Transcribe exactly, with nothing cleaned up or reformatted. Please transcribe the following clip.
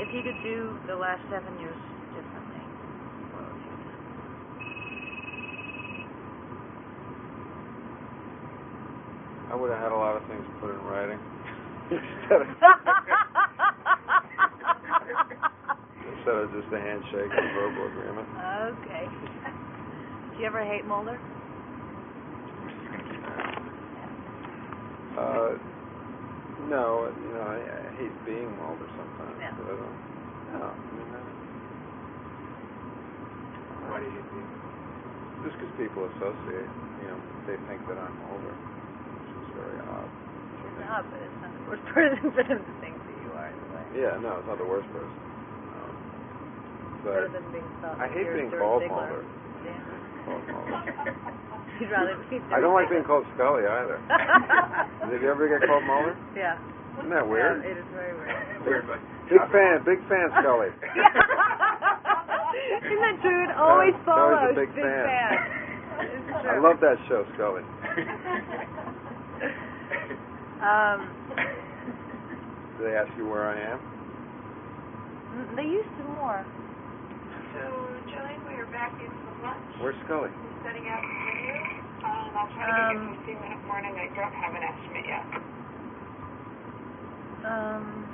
if you could do the last seven years differently, what would you do? I would have had a lot of things put in writing instead of instead of just a handshake and verbal agreement. Okay. Do you ever hate Mulder? Uh, no, you know, I, I hate being Mulder sometimes, Yeah. but I don't. No, I mean, I, Why do you hate being? just because people associate, you know, they think that I'm Mulder, which is very odd. It's not, but it's not the worst person for them to think that you are in a way. Yeah, no, it's not the worst person. Um, Better but than being thought I that hate you're being Stuart called Ziegler. Mulder. Yeah. Called Mulder. You'd rather be I don't like being called Scully either. Did you ever get called Mulder? Yeah. Isn't that weird? Yeah, it is very weird. Weird, but Big fan, big fan, Scully. Isn't that true? It always Uh, follows. Scully's a big fan. It's true. I love that show, Scully. Um, Do they ask you where I am? mm, they used to more. So, Jillian, we are back in the lunch. Where's Scully? Setting out the menu. Um, I'll try to Um, get you some in the morning. I don't have an estimate yet. Um.